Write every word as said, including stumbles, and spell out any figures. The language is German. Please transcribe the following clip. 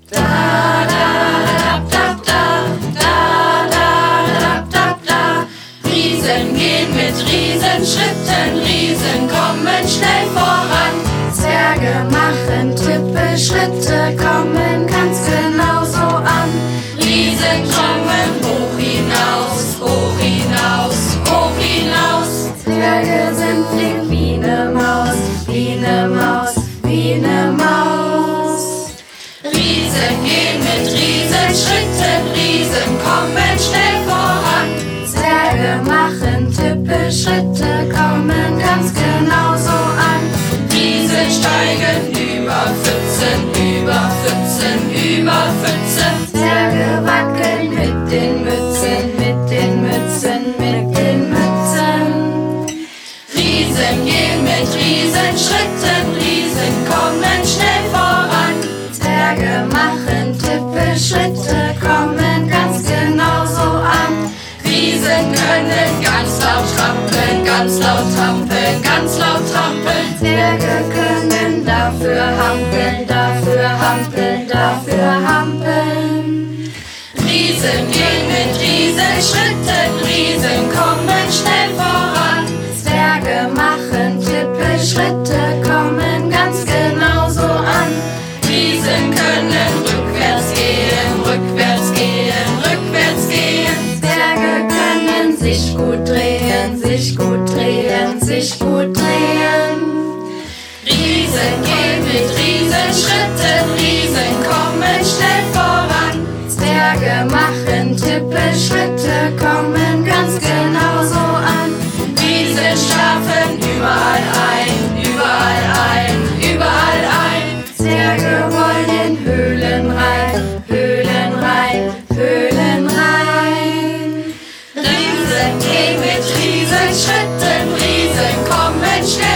Da, da, da, da, da, da, da, da, da. Riesen gehen mit Riesenschritten, Riesen kommen schnell voran. Zwerge machen Tippelschritte, kommen ganz genauso an. Riesen kommen hoch hinaus, hoch hinaus, hoch hinaus. Zwerge sind flink wie ne Maus, wie ne Maus, wie ne Maus. Riesen gehen mit Riesenschritten, Riesen kommen schnell voran. Zwerge machen Tippelschritte, kommen ganz genauso an. Riesen steigen über Pfützen, über Pfützen, über Pfützen. Zwerge wackeln mit den Mützen, mit den Mützen, mit den Mützen. Riesen gehen mit Riesenschritten, Riesen kommen schnell voran. Zwerge machen Tippelschritte, kommen ganz genauso an. Riesen können ganz laut trampeln, ganz laut trampeln, ganz laut trampeln. Zwerge können dafür hampeln, dafür hampeln, dafür hampeln. Riesen gehen mit Riesenschritten, Riesen kommen schnell voran. Zwerge machen Tippelschritte, kommen ganz genauso an. Riesen können rückwärts gehen, rückwärts gehen, rückwärts gehen. Zwerge können sich gut drehen, sich gut drehen, sich gut drehen. Riesen gehen mit Riesenschritten, Riesen kommen schnell voran. Zwerge machen Tippelschritte, kommen ganz genauso an. Riesen schlafen überall ein, überall ein, überall ein. Zwerge wollen in Höhlen rein, Höhlen rein, Höhlen rein. Riesen gehen mit Riesenschritten, Riesen kommen schnell